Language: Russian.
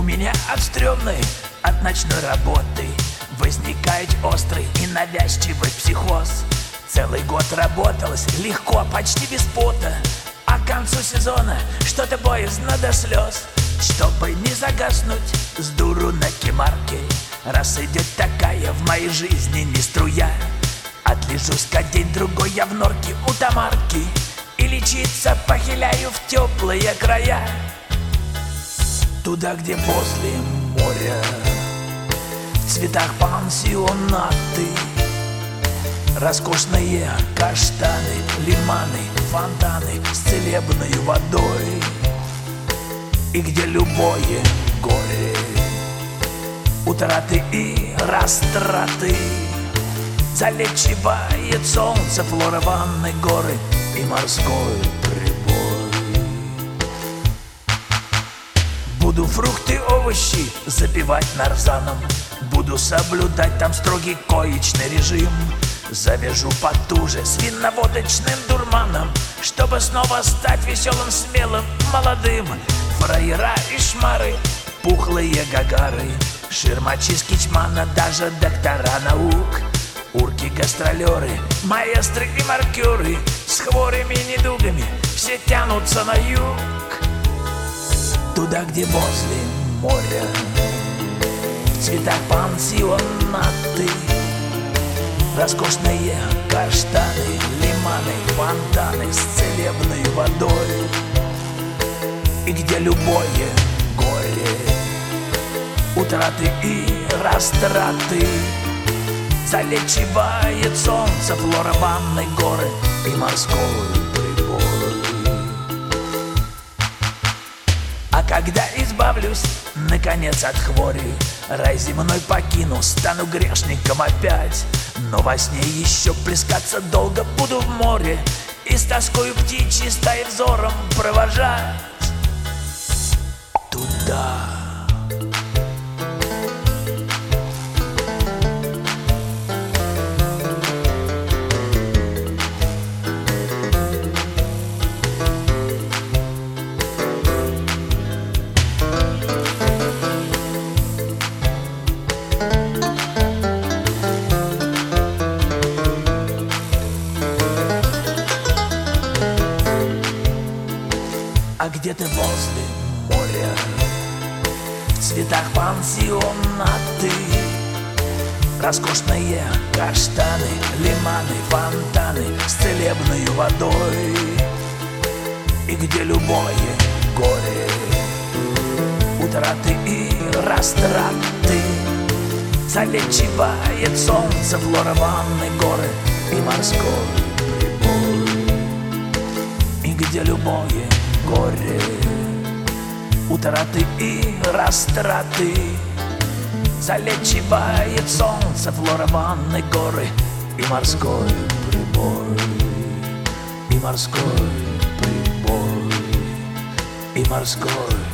меня от стрёмной, от ночной работы возникает острый и навязчивый психоз. Целый год работалось легко, почти без пота, а к концу сезона что-то боязно до слез. Чтобы не загаснуть с дуру на кемарке, раз идет такая в моей жизни не струя, отлежусь-ка день-другой я в норке у Тамарки и лечиться похиляю в теплые края. Туда, где возле моря в цветах пансионаты, роскошные каштаны, лиманы, фонтаны с целебной водой, и где любое горе, утраты и растраты залечивает солнце, флора, ванны, горы и морской прибой. Буду фрукты, овощи запивать нарзаном, буду соблюдать там строгий коечный режим. Завяжу потуже с винно-водочным дурманом, чтобы снова стать веселым, смелым, молодым. Фраера и шмары, пухлые гагары, ширмачи с кичмана, даже доктора наук, урки-гастролеры, маэстры и маркеры с хворыми недугами все тянутся на юг. Туда, где возле моря в цветах пансионаты, роскошные каштаны, лиманы, фонтаны с целебной водой, и где любое горе, утраты и растраты залечивает солнце, флора, ванны, горы и морской прибой. А когда избавлюсь, наконец, от хвори, рай земной покину, стану грешником опять. Но во сне еще плескаться долго буду в море и с тоскою птичьей стаи взором провожать туда. А где-то возле моря в цветах пансионаты, роскошные каштаны, лиманы, фонтаны с целебной водой, и где любое горе, утраты и растраты залечивает солнце, флора, ванны, горы и морской прибой, и где любое горе, утраты и растраты залечивает солнце, флора, ванны, горы и морской прибой, и морской прибой, и морской